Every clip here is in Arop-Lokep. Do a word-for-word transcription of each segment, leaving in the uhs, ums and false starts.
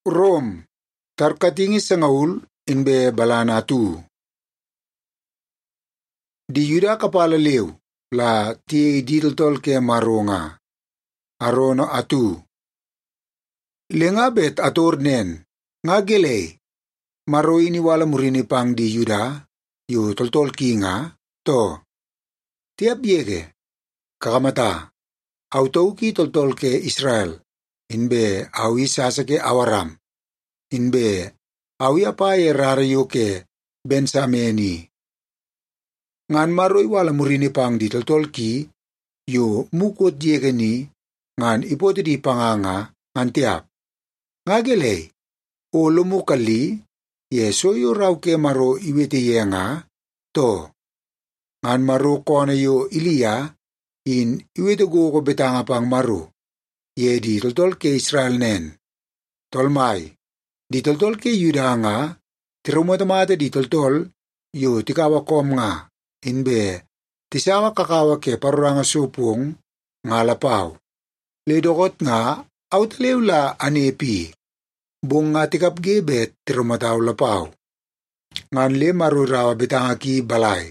Rom, tarkatingi sangaul inbe balana tu. Di Yuda kapala lew, la tie didoltol ke maronga. Arono atu. Lenga bet ator nen, nga gelei. Maro ini wala murini pang di Yuda, yu toltol ki nga, to. Tiap yege, kakamata, autou ki toltol ke Israel, inbe awi sasa ke awaram, inbe awi apaye rarayo ke bensameni. Ngan maroi wala murini pang di toltol ki, yu mukot yege ni, ngan ipote di panganga, ngan tiap. Nga gelei, o lumukali, Yeso yu raw ke maro iwete ye nga, to. Ngan maro kona yu Ilia, in iwete go ko betanga pang maro, ye di toltol ke Israel nen. Tolmai, di toltol ke Yuda nga, tirumatamata di toltol, yu tikawa kom nga, inbe, tisawa kakawa ke paruranga supong, nga lapaw. Ledokot nga, autalew la anepi. Bung nga tikap gebet tirumataw lapaw. Ngan le marurawa betanga ki balay.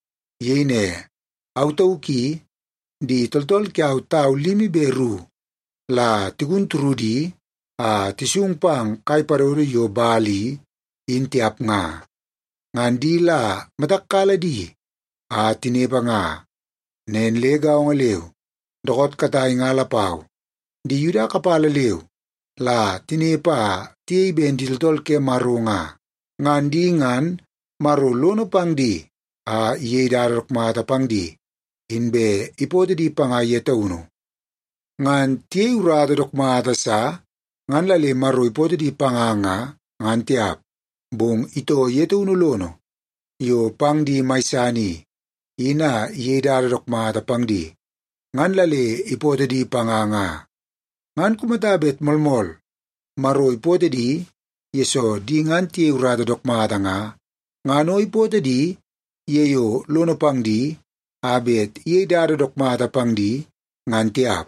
Yene, autaw ki, di toltol ki autaw limi beru, la tigunturudi, a tisung pang kay paroro yo bali, intiap nga. Ngan di la matakala di, a tinepa nga. Nen legaw nga lew, dokot katay nga lapaw. Di Yuda kapala lew, la tinepa tiye ben diltol ke maro nga. Ngan di ngan maro lono pang di, a iye darok mata pang di, inbe ipote di panga yeta uno. Ngan tiye urado dok mata sa, ngan lali maro ipote di panga nga, ngan tiap, bung ito yeta uno lono. Yo pang di maisani, ina iye darok mata pang di, ngan lali ipote di panga nga. Ngan kumatabet molmol, maro ipote di, yeso di ngan tiye urado dok mata nga, ngano ipote di, yeyo lono pang di, abet iye dado dok mata pang di, ngan tiap.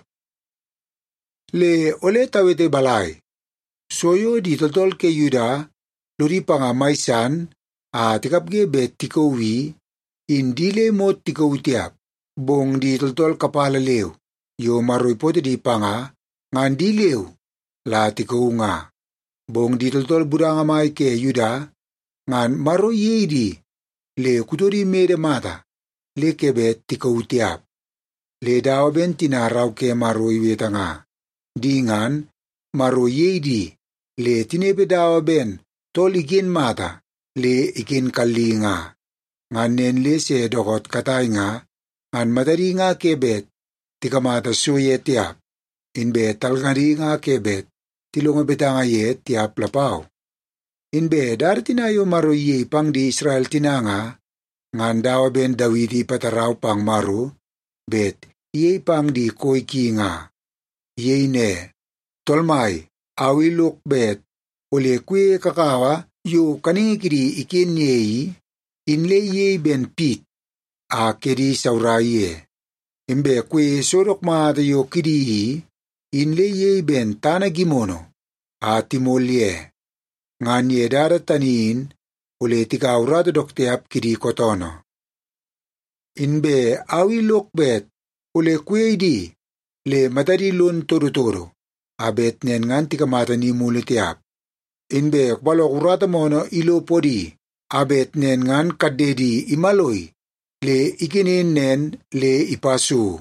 Le ole tawete balay, soyo di toltol ke Yuda, luri panga maisan, a tikapge bet tikowi, indile mo tikowi tiap, bong di toltol kapala lew, yo maro ipote di panga, ngan di lew, la tikow nga. Bong di toltol budanga mai ke Yuda, ngan maro yedi, le kutori mede mata, le kebet tikow tiap. Le dawa ben tinaraw ke maro iweta nga. Di ngan, maro yedi, le tinepe dawa ben, tol ikin mata, le ikin kali nga. Ngan nen le se dokot katay nga, ngan matari nga kebet, tikamata suye tiap. Inbe talgari nga kebet, tilunga betanga ye tiap lapaw. Inbe dar tinayo maro ye pang di Israel tinanga, ngan dawa ben Dawidi pataraw pang maro, bet ye pang di koy ki nga. Ye ne, tolmay, awilok bet, ule kwe kakawa, yu kaningikiri ikin yeyi, inle ye ben pit, a kedi sauraye. Imbe kwe sorok maata yo kidi, inle ye ben tana gimono, a timolye. Ngan ye daratanin, ule tika urado dokteap kidi kotono. Inbe awi lokbet, ule kwe di, le matari lun toro-toro, abet nen ngan tika mata ni mulitiap. Inbe kbalo urata mono ilo podi, abet nen ngan kadedi imaloy, le ikinin nen le ipasu.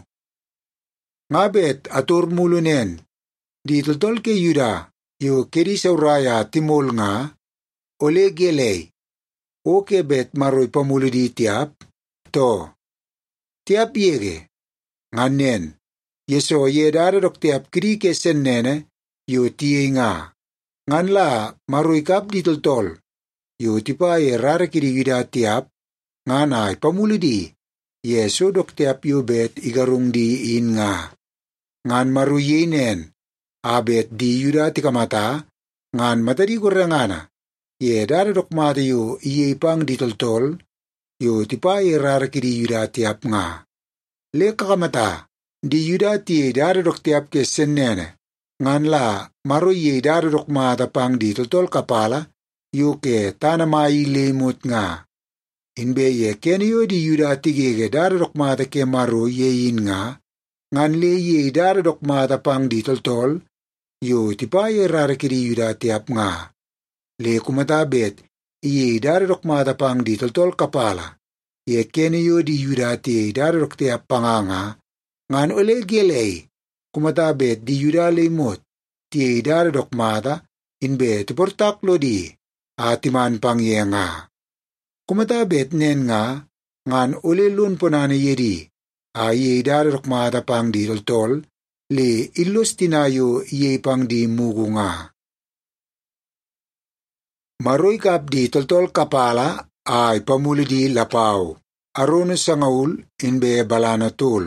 Ngabet atur mulu nen, di toltol ke Yuda, yu kedi sauraya timol nga, ole gelei, o kebet maroy pamulu di tiap, to, tiap yege, ngan nen, yeso ye dada dok tiap kiri kesen nene, yu tiye nga, ngan la maroy kap di toltol, yu tipa ye rara kiri Yuda tiap, ngan ay pamulu di, yeso dok tiap yu bet igarung di in nga. Ngan maruye nen, abet di Yuda tikamata, ngan matari kurangana, ye dada dok mata yu iye pang di toltol, yu tipa ye rara kiri Yuda tiap nga. Le kakamata, di Yuda tiye dada dok tiap ke sen nene, ngan la maro ye darudok mata pang di toltol kapala yu ke tanamai limut nga. Inbe ye kenyo di yuda tigege darudok mata ke maro ye in nga, ngan le ye darudok mata pang di toltol yu tipa ye rarakiri yuda tiap nga. Le kumatabet ye darudok mata pang di toltol kapala ye kenyo di yuda ti darudok tiap panganga, ngan ole gelei kumatabet di yuda limut ti darudok mata inbe tiportak lo di atiman pang ye nga. Kumatabet nen nga ngan ole lun ponane yedi a ye darudok mata pang di toltol le ilos tinayo ye pang di mugu nga. Maroy kap di toltol kapala ay pamuli di lapaw, arono sa ngaul inbe balana tul.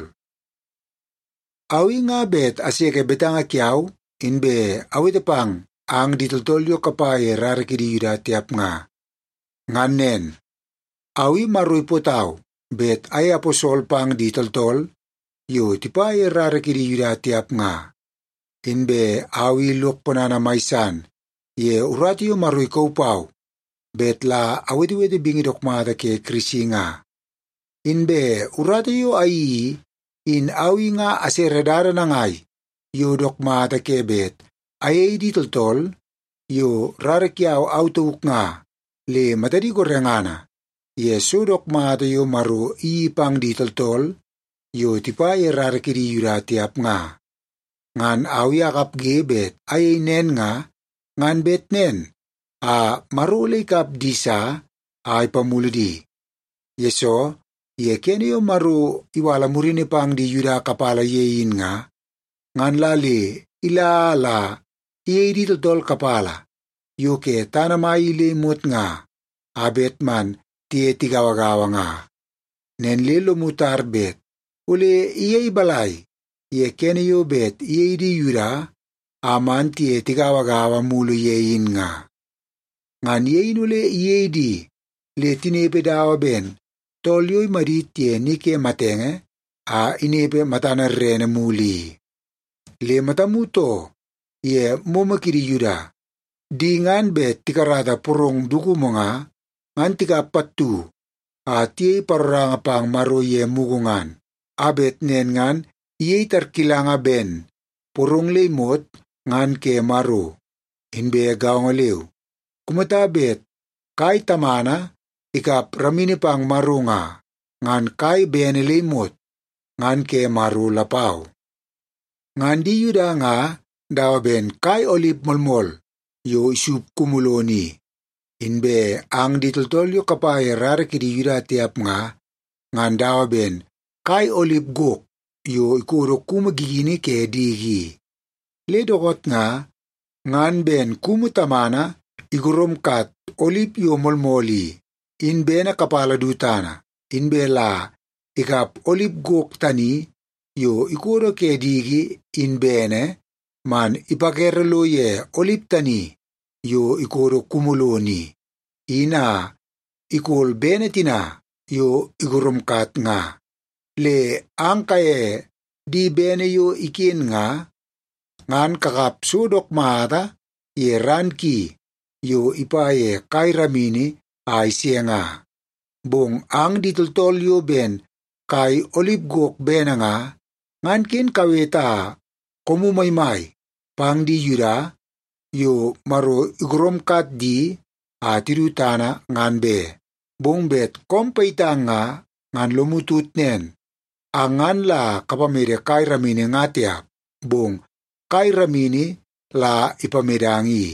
Awi nga bet asike betanga kiaw inbe awit pang ang di toltolyo kapaye rarakidi yuda tiap nga. Nganen, awi maroy potaw bet ay aposol pang di toltol yu tipaye rarakidi yuda tiap nga. Inbe awi luk ponana maisan ye uratiyo maroy kaupaw bet la awiti-witi bingidok mata ke krisi nga. Inbe uratiyo ay in awi nga aseredara na ngay yu dok mata ke bet ay di toltol yu rarakyaw autuk nga le matadi korengana ye sudok mata yu maru ipang di toltol yu tipaye rarakidi yuda tiap nga. Ngan awi akap ge bet ay nen nga ngan bet nen a maruli kap disa ay pamulidi. Yeso ye kenyo maru iwala murini pang di yuda kapala yein nga ngan lali ilala iye di toltol kapala yu ke tanamai limut nga abet man tiye tigawagawa nga. Nen lilo mutar bet uli iye balay ye kenyo bet iye di yuda aman tiye tigawagawa mulu yein nga. Ngan yein uli iye di le tinepe dawa ben tolyoy marit tiye nike matenge a inepe matana rene muli. Le matamuto ye momakiri yuda di ngan bet tikarada purong duku mga ngan tika patu a tiye paroranga pang maro ye mugungan abet nen ngan iye tarkilanga ben purong limot ngan ke maro inbe gaongaliw. Kumatabet kay tamana ikap ramini pang maro nga ngan kay bene limot ngan ke maro lapaw. Ngan di yuda nga dawa ben kay olip molmol yo isup kumuloni. Inbe ang ditoltolyo kapay rarakidi yuda tiap nga ngan dawa ben kay olip gok yo ikuro kumagigini ke digi. Le dokot nga ngan ben kumutamana igurom kat olip yo molmoli inbe na kapala dutana inbe la ikap olip gok tani yo ikuro ke digi inbene man ipakerlo ye olip tani yo ikuro kumuloni ina ikul bene tina yo igurom kat nga. Le ang kaye di bene yo ikin nga ngan kakap sudok mata ye ranki yo ipaye kay ramini ay siya nga. Bong ang ditultolyo ben kay olip gok bena nga ngan kin kaweta komumaymay pang di yuda yo maro igurom kat di atirutana ngan be. Bong bet kompaita nga ngan lumutut nen angan la kapamede kay ramini nga tiap. Bong kay ramini la ipamedangi.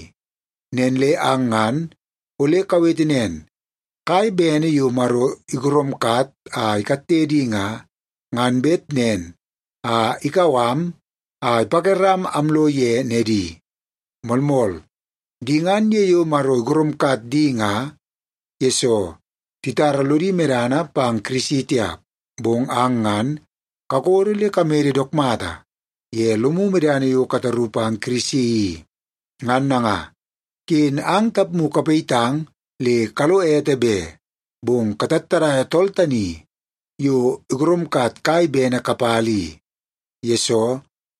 Nenle angan ule kawetinen kay bene yo maro igurom kat a ikatedi nga ngan bet nen a ikawam a ipakeram amlo ye nedi. Molmol di ngan ye yo maro igurom kat di nga yeso titara lodi merana pang krisi tiap. Bong angan kakorile kamere dokmata ye lumu medane yo katarupang krisi ngan nga kin ang tapmu kapeitang le kalo etebe bong katattara toltani yo igurom kat kay bena kapali. Yeso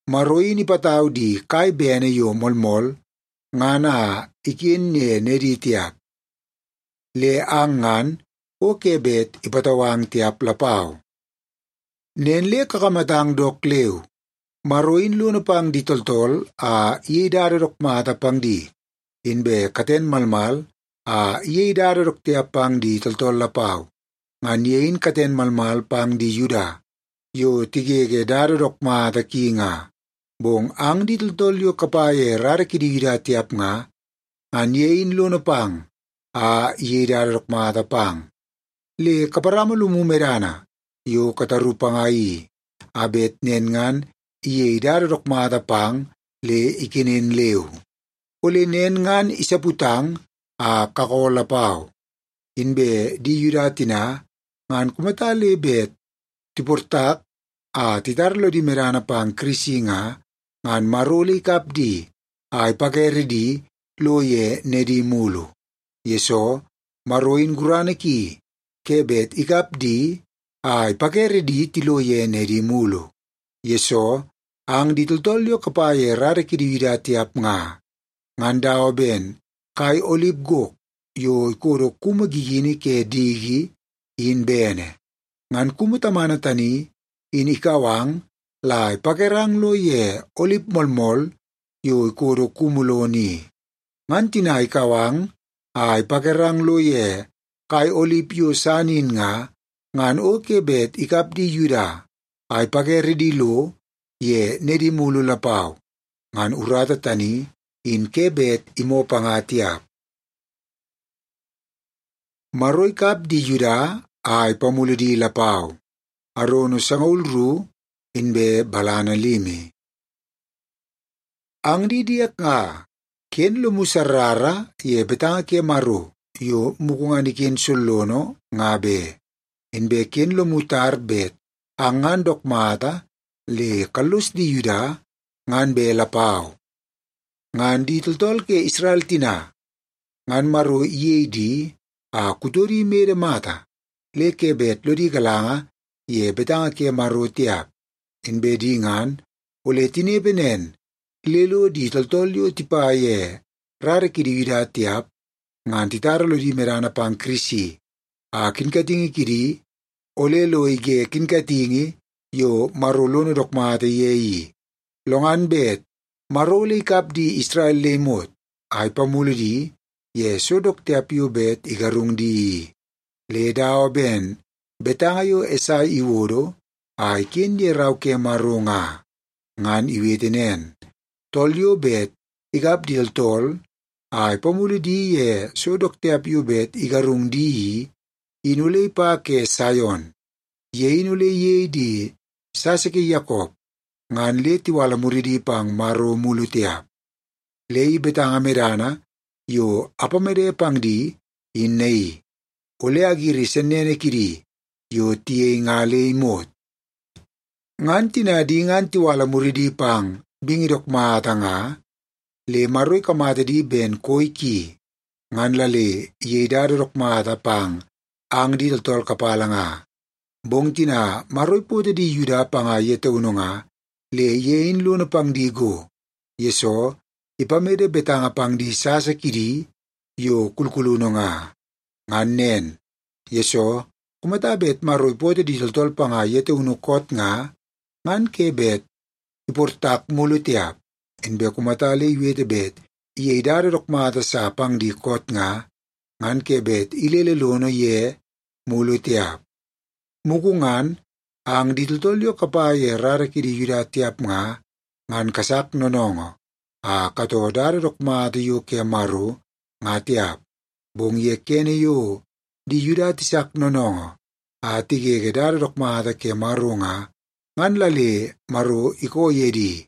Maroy ni pataw di kay bene yo molmol, nga na ikin ne nedi tiap. Le angan o kebet ipatawang tiap lapaw. Nen le kakamatang dok lew, maroin luno pang di toltol a iye dararok mata pang di. Inbe katen malmal a iye dararok tiap pang di toltol lapaw. Ngan yein katen malmal pang di Yuda. Yo tigege dararok mata ki nga. Bong ang di toltol yo kapaye raraki di Yuda tiap nga. Ngan yein luno pang a iye dararok mata pang. Le kaparama lumumerana. Yo katarupang ai. Abet nen ngan iye dararok mata pang le ikinin lew. Uli nen ngan isaputang a kakolapaw. Inbe di Yuda tina ngan kumata lebet tiportak a titarlo di merana pang krisi nga ngan maruli kapdi ay pakeredi loye nedi mulu. Yeso maroin gurane ki kebet ikapdi ay pakeredi tiloye nedi mulu. Yeso ang ditultolyo kapaye rareki di Yuda tiap nga. Ngandao ben kay olib gok yo ikuro kumagigini ke digi in bene. Ngan kumutamana tani in ikawang lai pakerang lo ye olib molmol yo ikuro kumulo ni. Ngan tina ikawang ay pakerang lo ye kay olib yo sanin nga ngan o kebet ikap di Yuda ay pakeredi lo ye nedi mulu lapaw. Ngan urata tani in kebet imo pangatiap. Maroy kap di Yuda ay pamuli di lapaw. Arono sangaulru inbe balana limi. Ang didiak nga ken lumusarara ye betanga ke maro yo mukungan ikin sulono nga be. Inbe ken lumutar bet angan dok mata le kalus di Yuda ngan be lapaw. Ngan di toltol ke Israel tina ngan maro iye di a kutori mere mata le kebet lo di kalanga ye betanga ke maro tiap. Inbe di ngan ule tinebenen lelo di toltol yo tipa ye rare kidi Yuda tiap ngan titara lo di merana pang krisi. A kinkatingi kidi ole lo ige kinkatingi yo maro lono dok mata yeyi. Longan bet maro le kap di Israel lemot ay pamuli di ye sodok tiap yo bet igarung di. Le dao ben betanga yo esay iwodo ay kin ye raw ke maro nga. Ngan iwetenen tol yo bet igap di tol ay pamuli di ye sodok tiap yo bet igarung di inulay pa ke Sayon. Ye inulay ye di sasake Yakob ngan le tiwala muridi pang maro mulu tiap. Le betanga merana yo apamere pang di innei. Ole agiri senene kiri yo tiye ngale imot. Ngan tinadi ngan tiwala muridi pang bingidok maata nga le maroy kamata di ben koy ki. Ngan lale ye dadorok maata pang ang di toltol kapala nga. Bong tina maroy po di Yuda pa nga yetauno nga le yein luno pang digo. Yeso ipamede betanga pang di sasakidi yo kulkuluno nga. Ngan nen Yeso kumatabet maroy po di toltol pa nga yetauno kot nga ngan kebet iportak mulo tiap. Enbe kumatali iwete bet iye dararok mata sa pang di kot nga ngan kebet ilelelono ye mulo tiap. Mukungan ang ditutolyo kapaye raraki di Yuda tiap nga ngan kasak nonongo a kato dararok mata yo ke maro nga tiap. Bong ye kene yo di Yuda tisak nonongo a tigege dararok mata ke maro nga ngan lale maro iko yedi.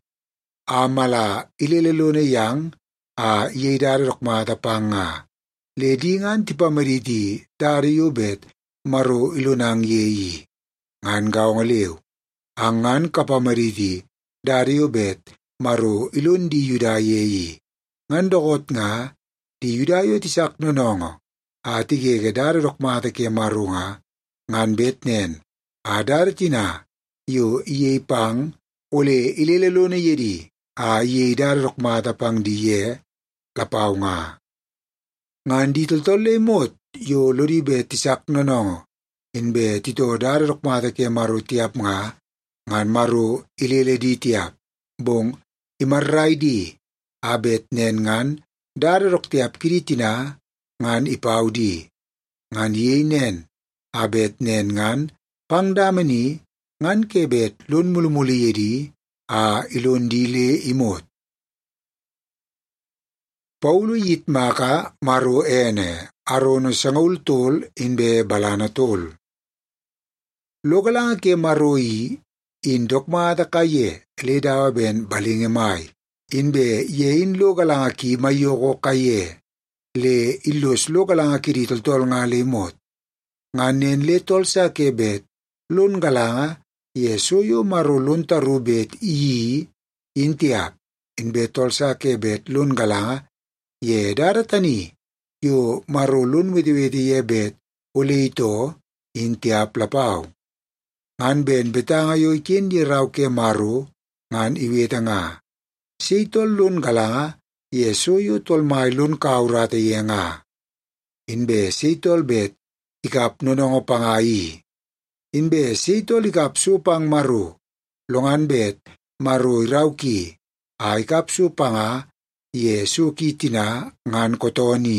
Amala ilelelone yang a iye dararok mata pang nga. Le di ngan tipamariti dari yobet maro ilunang yeyi. Ngan gao nga lew. Angan kapamariti dari yobet maro ilun di Yuda yeyi. Ngan dokot nga di Yuda yo tisak nonongo. A tigege dararok mata ke maro nga ngan betnen. A daratina yo iye pang ole ililelo na yedi a ye darok mata pang diye lapaw nga. Ngan di toltol le mot yo lori be tisak nonongo inbe tito darok mata ke maru tiap nga ngan maru ilile di tiap bong imaray di abet nen ngan darok tiap kiritina ngan ipaw di ngan ye nen abet nen ngan pangdamani ngan kebet lon mulumuli yedi a ilon dile imot. Paulo yit maka maru ene arono sangaul tol inbe balana tol. Logalang ke maroi in dokmata kaye ledawa ben balinge mai inbe ye in logalang ki mayoko kaye le ilos logalang ki ritol tol nga lemot. Nganen le tol sa kebet lon galanga ye soyo maru lon tarubet i intiap inbe tol sa kebet lon galanga ye daratani yo maru lon witi-witi ye bet uli ito intiap lapaw. Ngan ben betanga yo ikin di raw ke maru ngan iweta nga. Si tol lon galanga ye soyo tol may lon kaurata ye nga. Inbe si tol bet ikap nonongo pangai. Inbe si tol ikap supang maru longan bet maru iraw ki a ikap supanga ye suki tina ngan kotoni.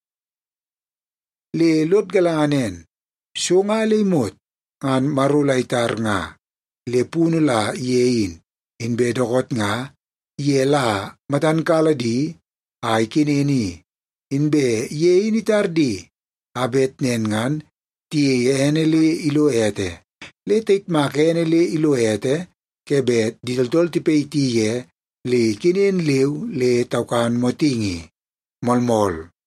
Le lot galanganen so nga limot ngan marulay tar nga le puno la yein inbe dokot nga ye la matan kaladi ay kinini inbe yein itardi abet nen ngan ti enele ilo ete le tit makenele ilo ete kebet ditoltol ti peitiye le kinin liw le taukan motingi molmol.